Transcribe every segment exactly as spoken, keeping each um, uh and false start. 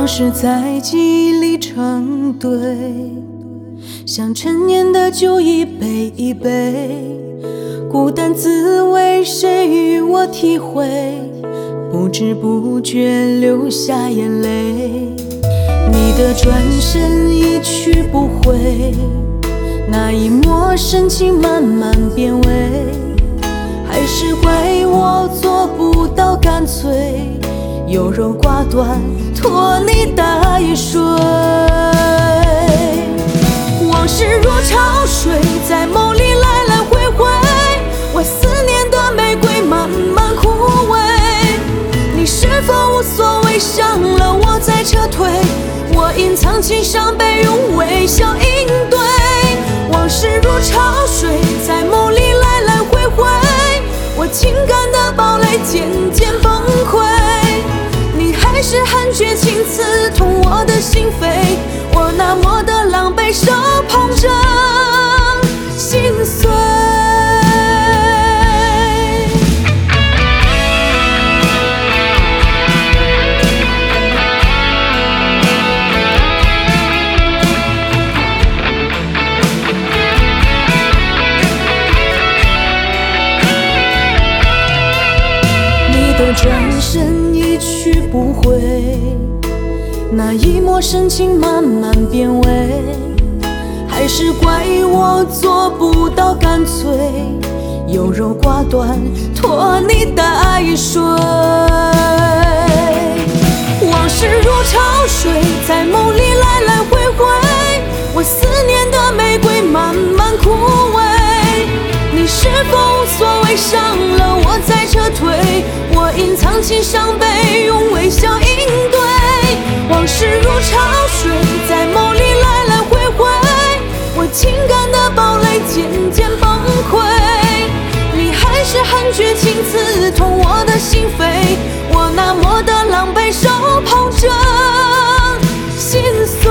往事在记忆里成堆，像陈年的酒一杯一杯，孤单滋味谁与我体会？不知不觉流下眼泪，你的转身一去不回，那一抹深情慢慢变味，还是怪我做不到干脆，优柔寡断，拖泥带水。往事如潮水，在梦里来来回回，我思念的玫瑰慢慢枯萎。你是否无所谓？伤了我再撤退，我隐藏起伤悲，用微笑应对。往事如潮水，在梦里来来回回，我情感的堡垒渐渐崩溃。你还是很绝情，刺痛我的心扉，我那么的狼狈，手捧着心碎。转身一去不回，那一抹深情慢慢变味，还是怪我做不到干脆，优柔寡断，拖泥带水。往事如潮水，在梦里来来回回，我思念的玫瑰慢慢枯萎。你是否无所谓？伤了我再撤退，我隐藏起伤悲，用微笑应对。往事如潮水，在梦里来来回回，我情感的堡垒渐渐崩溃。你还是很绝情，刺痛我的心扉，我那么的狼狈，手捧着心碎。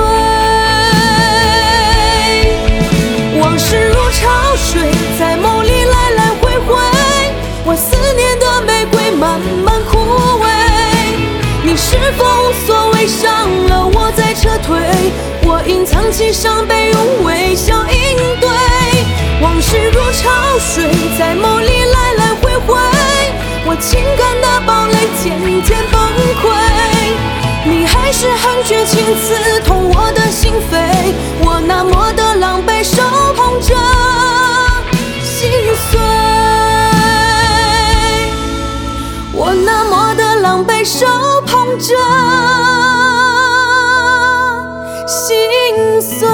往事如潮水，在梦里来来回回，我思念的玫瑰慢慢枯萎。你是否无所谓？伤了我再撤退，我隐藏起伤悲，用微笑应对。往事如潮水，在梦里来来回回，我情感的堡垒渐渐崩溃。你还是很绝情，刺痛我的心扉，我那么的狼狈，手捧着心碎。我那么的狼狈，手捧着心碎。